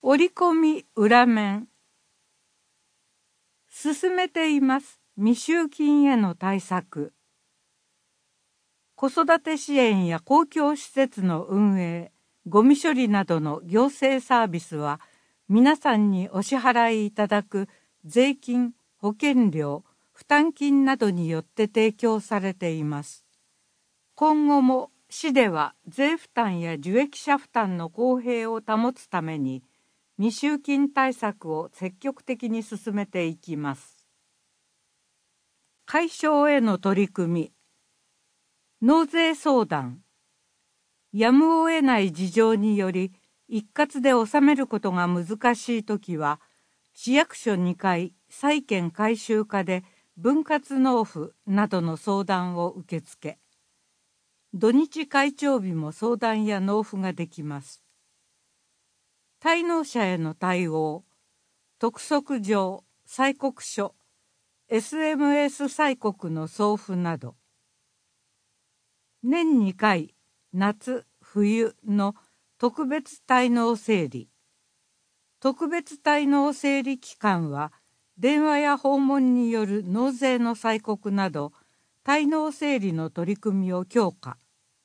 折り込み裏面。進めています未収金への対策。子育て支援や公共施設の運営、ゴミ処理などの行政サービスは皆さんにお支払いいただく税金、保険料、負担金などによって提供されています。今後も市では税負担や受益者負担の公平を保つために未収金対策を積極的に進めていきます。解消への取り組み。納税相談。やむを得ない事情により一括で納めることが難しいときは、市役所2階債権回収課で分割納付などの相談を受け付け、土日開帳日も相談や納付ができます。滞納者への対応、督促状、催告書、SMS 催告の送付など、年2回、夏、冬の特別滞納整理。特別滞納整理期間は、電話や訪問による納税の催告など、滞納整理の取り組みを強化。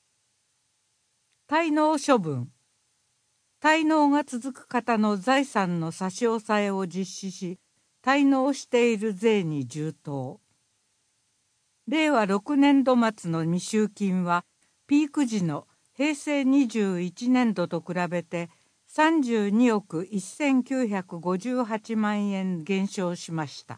滞納処分。滞納が続く方の財産の差し押さえを実施し、滞納している税に充当。令和6年度末の未収金は、ピーク時の平成21年度と比べて32億1958万円減少しました。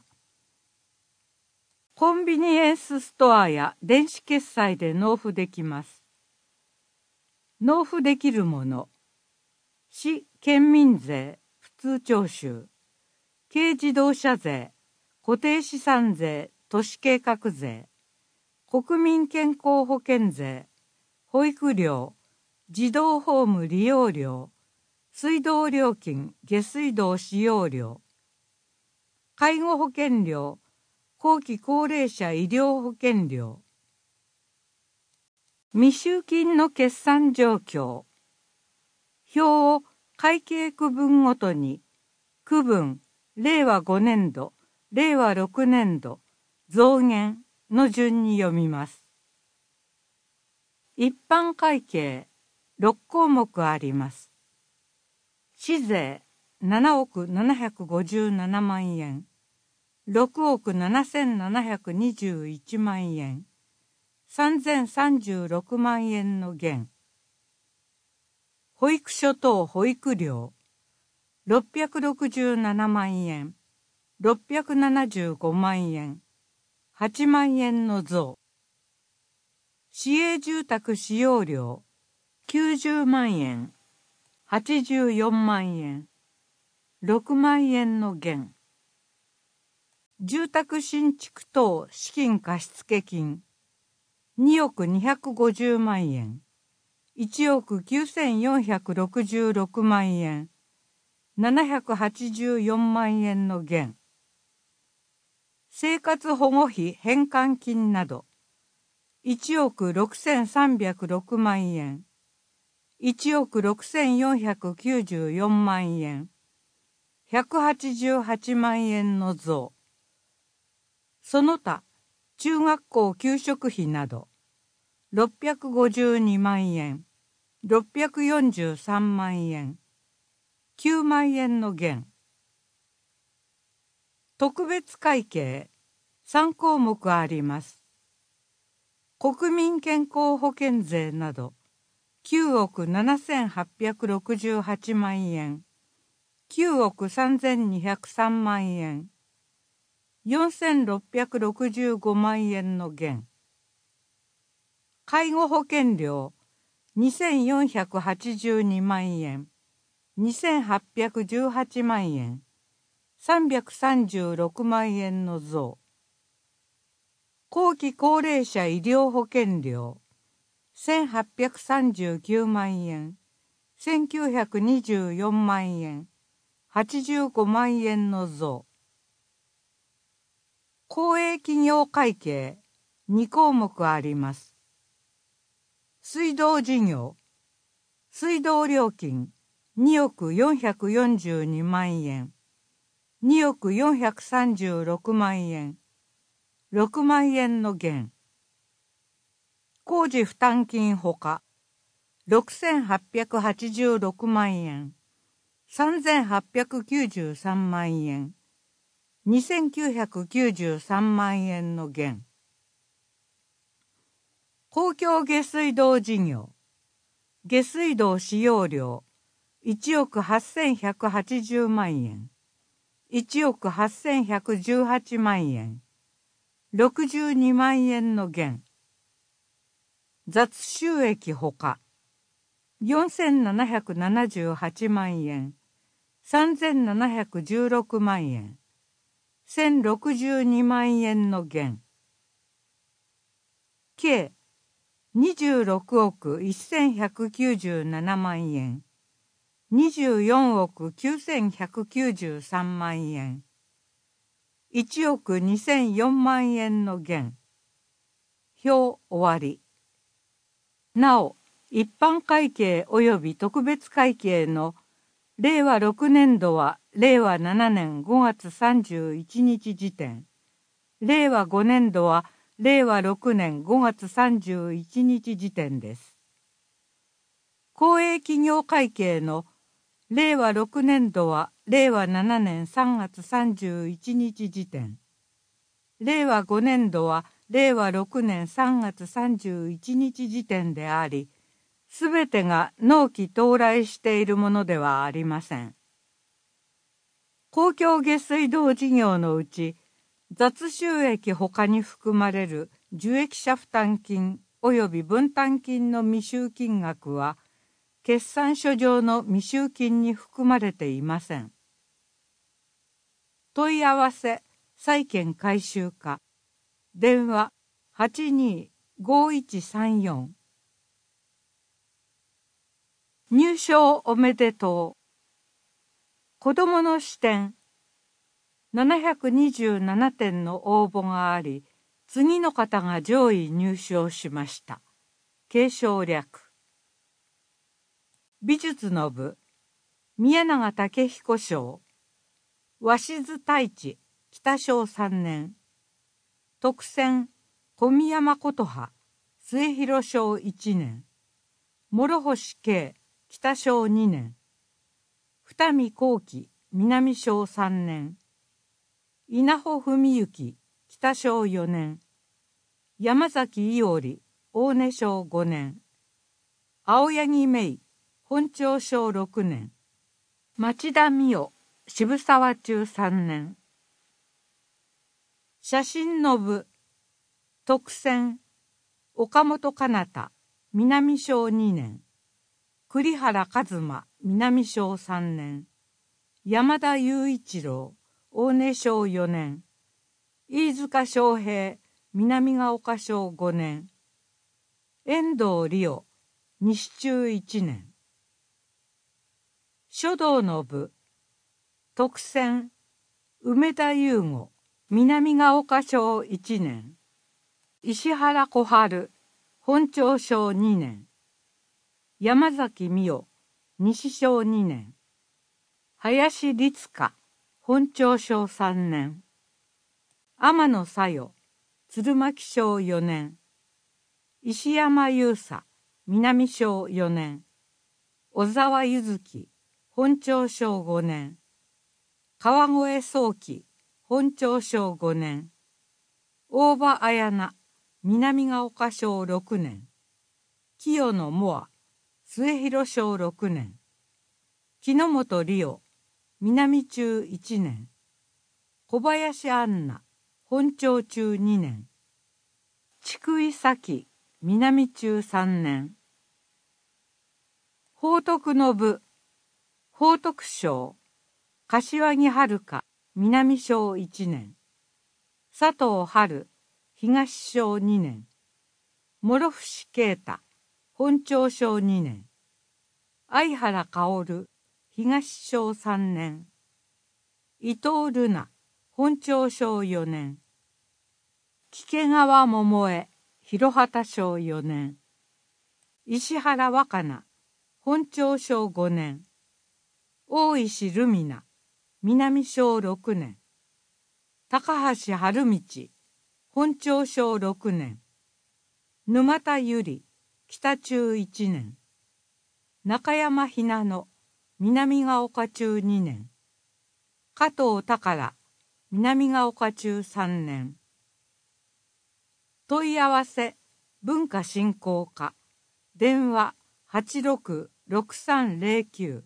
コンビニエンスストアや電子決済で納付できます。納付できるもの。市・県民税、普通徴収、軽自動車税、固定資産税、都市計画税、国民健康保険税、保育料、児童ホーム利用料、水道料金、下水道使用料、介護保険料、後期高齢者医療保険料、未収金の決算状況、表を会計区分ごとに、区分、令和5年度、令和6年度、増減の順に読みます。一般会計、6項目あります。市税、7億757万円、6億7721万円、3036万円の減。保育所等保育料、667万円、675万円、8万円の増。市営住宅使用料、90万円、84万円、6万円の減。住宅新築等資金貸付金、2億250万円、1億9466万円、784万円の減。生活保護費返還金など、1億6306万円、1億6494万円、188万円の増。その他、中学校給食費など、652万円、643万円、9万円の減。特別会計、3項目あります。国民健康保険税など、9億7868万円、9億3203万円、4665万円の減。介護保険料2482万円、2818万円、336万円の増。後期高齢者医療保険料1839万円、1924万円、85万円の増。公営企業会計2項目あります。水道事業、水道料金 2億442万円、2億436万円、6万円の減。工事負担金ほか、6886万円、3893万円、2993万円の減。公共下水道事業、下水道使用料、1億8180万円、1億8118万円、62万円の減。雑収益ほか、4778万円、3716万円、1062万円の減。計26億1197万円、24億9193万円、1億2004万円の減。表終わり。なお、一般会計及び特別会計の令和6年度は令和7年5月31日時点、令和5年度は令和6年5月31日時点です。公営企業会計の令和6年度は令和7年3月31日時点、令和5年度は令和6年3月31日時点であり、すべてが納期到来しているものではありません。公共下水道事業のうち、雑収益ほかに含まれる受益者負担金及び分担金の未収金額は、決算書上の未収金に含まれていません。問い合わせ、債券回収課、電話825134。入賞おめでとう。子どもの視点。727点の応募があり、次の方が上位入賞しました。継承略。美術の部、宮永武彦賞。鷲津太一、北賞3年。特選、小宮山琴葉、末広賞1年。諸星慶、北賞2年。二見幸喜、南賞3年。稲穂文幸、北賞4年。山崎伊織、大根賞5年。青柳芽衣、本町賞6年。町田美代、渋沢中3年。写真の部、特選、岡本かなた、南賞2年。栗原一馬、南賞3年。山田雄一郎、大根賞4年。飯塚翔平、南ヶ丘賞5年。遠藤理央、西中1年。書道の部、特選、梅田雄吾、南ヶ丘賞1年。石原小春、本町賞2年。山崎美代、西賞2年。林律香、本町賞3年。天野小代、鶴巻賞4年。石山雄佐、南賞4年。小沢柚月、本町賞5年。川越宗樹、本町賞5年。大場綾菜、南ヶ丘賞6年。清野モア、末広賞6年。木之本理央、南中1年。小林杏奈、本町中2年。筑井咲、南中3年。宝徳の部、宝徳賞、柏木遥、南賞1年。佐藤春、東賞2年。諸伏啓太、本町賞2年。相原薫、東賞3年。伊藤瑠奈、本町賞4年。木川桃江、広畑賞4年。石原若菜、本町賞5年。 大石ルミナ、南小6年。高橋春道、本町小6年。沼田ゆり、北中1年。中山ひなの、南ヶ丘中2年。加藤宝、南ヶ丘中3年。問い合わせ、文化振興課、電話866309。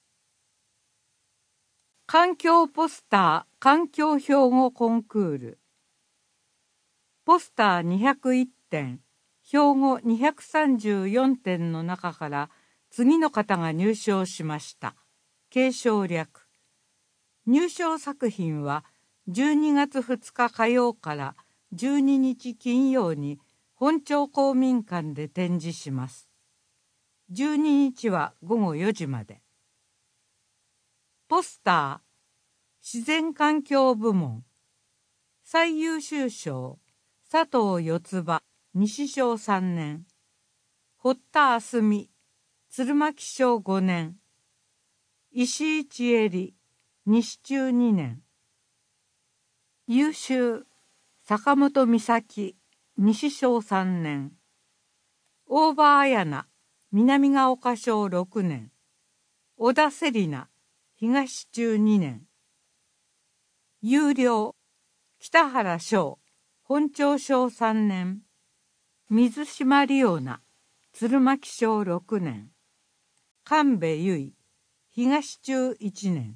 環境ポスター環境標語コンクール。ポスター201点、標語234点の中から次の方が入賞しました。継承略。入賞作品は12月2日火曜から12日金曜に本町公民館で展示します。12日は午後4時まで。ポスター自然環境部門最優秀賞佐藤四つ葉西小3年堀田あすみ鶴巻小5年石井千恵西中2年優秀坂本美咲西小3年大場彩菜南ヶ丘小6年小田セリナ東中2年有料北原翔本町小3年水島里央奈鶴巻小6年神戸結衣東中1年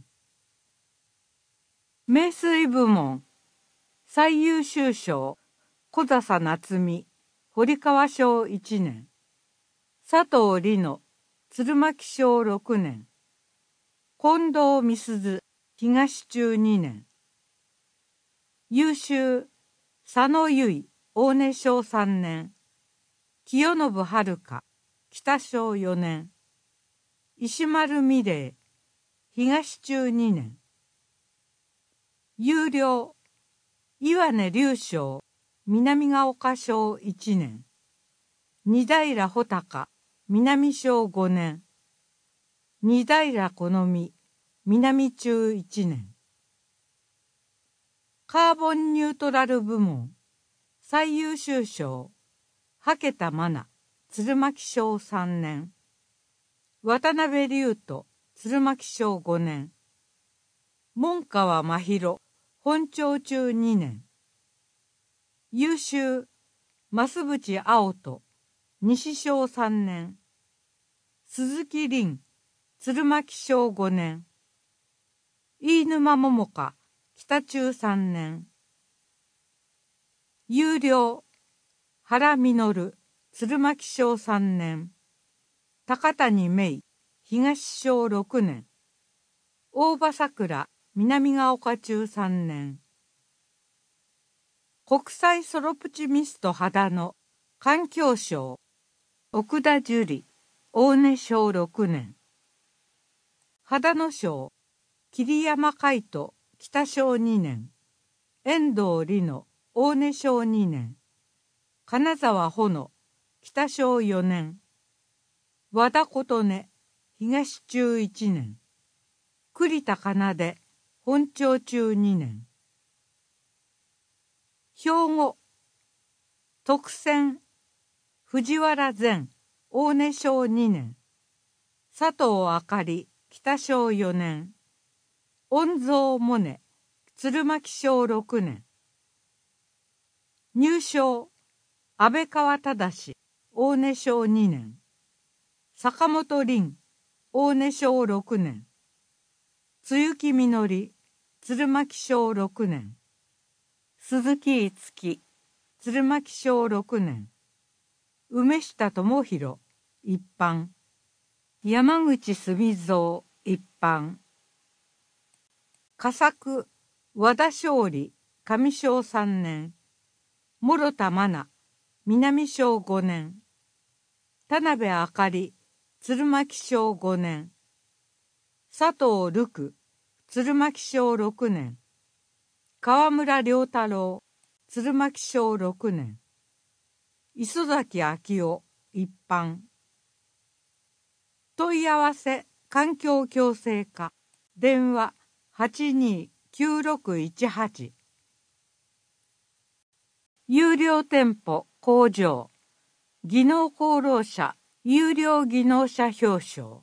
名水部門最優秀賞小笹夏美堀川小1年佐藤里乃鶴巻小6年近藤美鈴東中2年優秀佐野由衣大根小3年清信遥北小4年石丸美玲東中2年有料岩根隆翔南ヶ丘小1年二平穂高南小5年二平好美南中1年カーボンニュートラル部門最優秀賞羽田愛菜鶴巻小3年渡辺龍斗鶴巻小5年門川真宏本町中2年優秀増渕青人西小3年鈴木凛鶴巻小5年飯沼桃香北中3年有料原実鶴巻小3年高谷芽衣東小6年大場さくら南ヶ丘中3年国際ソロプチミスト肌の環境省奥田樹里大根小6年肌野省桐山海斗北小2年遠藤里乃大根小2年金沢穂野北小4年和田琴音東中1年栗田奏本町中2年兵庫特選藤原善大根小2年佐藤あかり北小4年恩蔵萌音鶴巻小6年入賞安倍川忠大根小2年坂本凛大根小6年露木みのり鶴巻小6年鈴木樹鶴巻小6年梅下智弘一般山口澄三一般佳作和田勝利上小3年諸田真奈南小5年田辺あかり鶴巻小5年佐藤瑠久鶴巻小6年川村良太郎鶴巻小6年磯崎昭夫一般問い合わせ環境共生課電話829618有料店舗工場技能功労者有料技能者表彰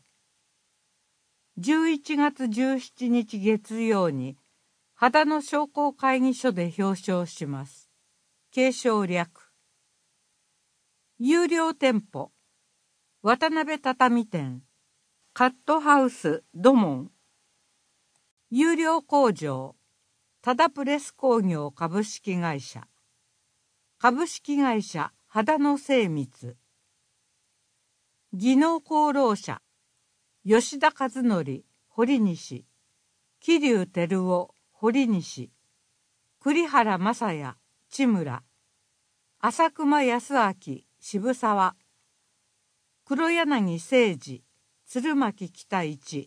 11月17日月曜に秦野商工会議所で表彰します。継承略有料店舗渡辺畳店カットハウス土門有料工場タダプレス工業株式会社株式会社秦野精密技能功労者吉田和則堀西桐生照夫堀西栗原正也千村浅熊康明渋沢黒柳誠二鶴巻北一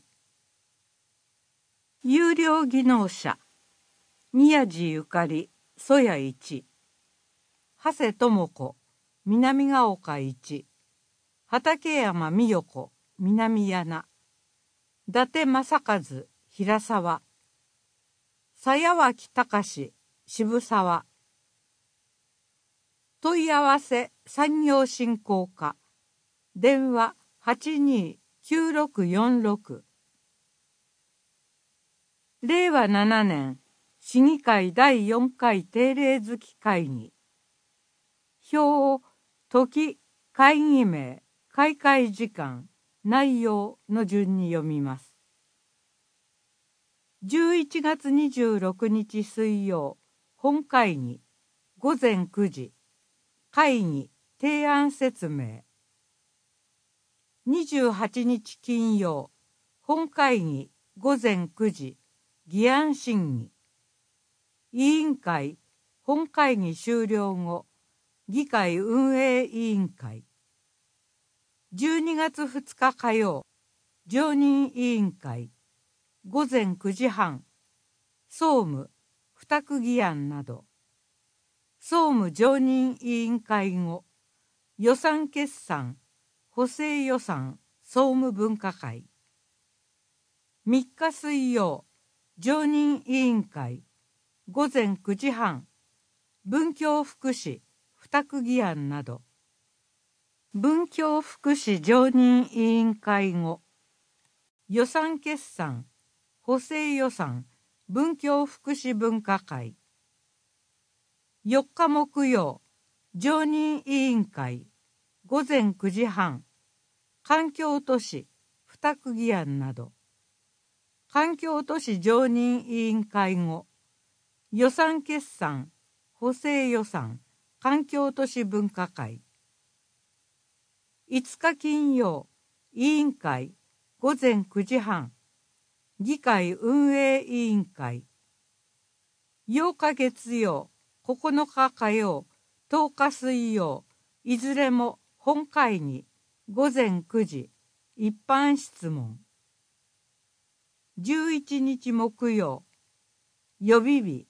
有料技能者宮地ゆかり曽谷一長谷智子南ヶ丘一畠山美代子南柳伊達正和平沢鞘脇隆渋沢問い合わせ産業振興課電話829646令和7年市議会第4回定例月会議表を時会議名開会時間内容の順に読みます。11月26日水曜本会議午前9時会議提案説明28日金曜本会議午前9時議案審議委員会本会議終了後議会運営委員会12月2日火曜常任委員会午前9時半総務付託議案など総務常任委員会後予算決算補正予算総務分科会3日水曜常任委員会午前9時半文教福祉付託議案など文教福祉常任委員会後予算決算補正予算文教福祉分科会4日木曜常任委員会午前9時半環境都市付託議案など環境都市常任委員会後予算決算補正予算環境都市分科会5日金曜委員会午前9時半議会運営委員会8日月曜9日火曜10日水曜いずれも本会議午前9時一般質問11日木曜予備日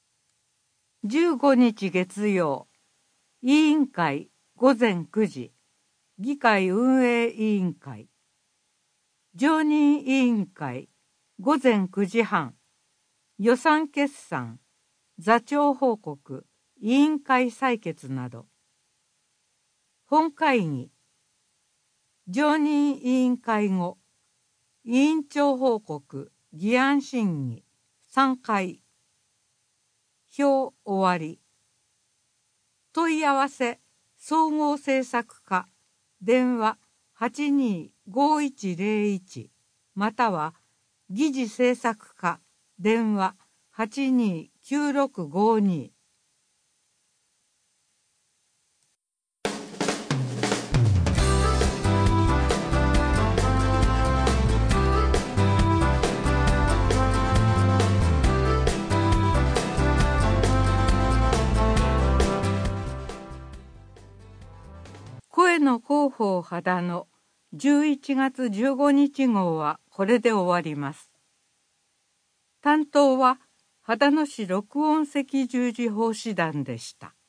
15日月曜委員会午前9時議会運営委員会常任委員会午前9時半予算決算座長報告委員会採決など本会議常任委員会後委員長報告議案審議3回表終わり問い合わせ総合政策課電話825101または議事政策課電話829652声の広報秦野11月15日号はこれで終わります。担当は秦野市録音赤十字奉仕団でした。